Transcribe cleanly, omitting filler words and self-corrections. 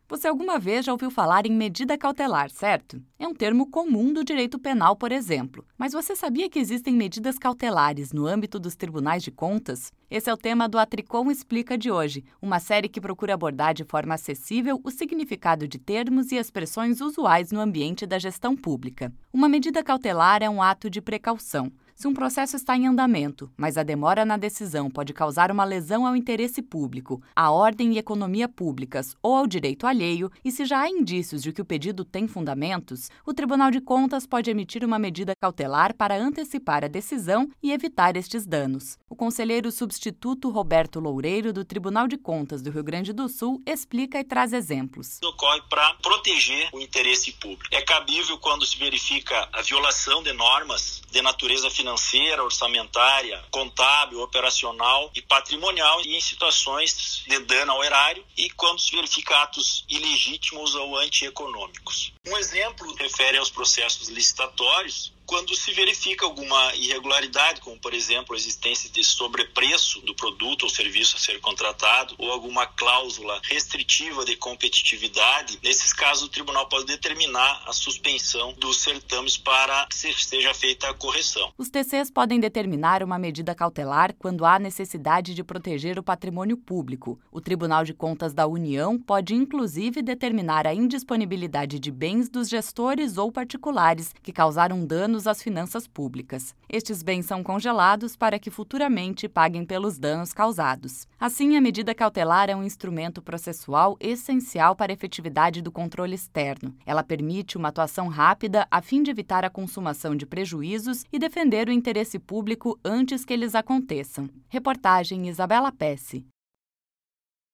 Você alguma vez já ouviu falar em medida cautelar, certo? É um termo comum do direito penal, por exemplo. Mas você sabia que existem medidas cautelares no âmbito dos tribunais de contas? Esse é o tema do Atricom Explica de hoje, uma série que procura abordar de forma acessível o significado de termos e expressões usuais no ambiente da gestão pública. Uma medida cautelar é um ato de precaução. Se um processo está em andamento, mas a demora na decisão pode causar uma lesão ao interesse público, à ordem e economia públicas ou ao direito alheio, e se já há indícios de que o pedido tem fundamentos, o Tribunal de Contas pode emitir uma medida cautelar para antecipar a decisão e evitar estes danos. O conselheiro substituto Roberto Loureiro, do Tribunal de Contas do Rio Grande do Sul, explica e traz exemplos. Ocorre para proteger o interesse público. É cabível quando se verifica a violação de normas de natureza financeira, orçamentária, contábil, operacional e patrimonial e em situações de dano ao erário e quando se verifica atos ilegítimos ou antieconômicos. Um exemplo refere aos processos licitatórios, quando se verifica alguma irregularidade, como, por exemplo, a existência de sobrepreço do produto ou serviço a ser contratado, ou alguma cláusula restritiva de competitividade, nesses casos o tribunal pode determinar a suspensão dos certames para que seja feita a correção. Os TCs podem determinar uma medida cautelar quando há necessidade de proteger o patrimônio público. O Tribunal de Contas da União pode, inclusive, determinar a indisponibilidade de bens dos gestores ou particulares que causaram danos às finanças públicas. Estes bens são congelados para que futuramente paguem pelos danos causados. Assim, a medida cautelar é um instrumento processual essencial para a efetividade do controle externo. Ela permite uma atuação rápida a fim de evitar a consumação de prejuízos e defender o interesse público antes que eles aconteçam. Reportagem Isabela Pesce.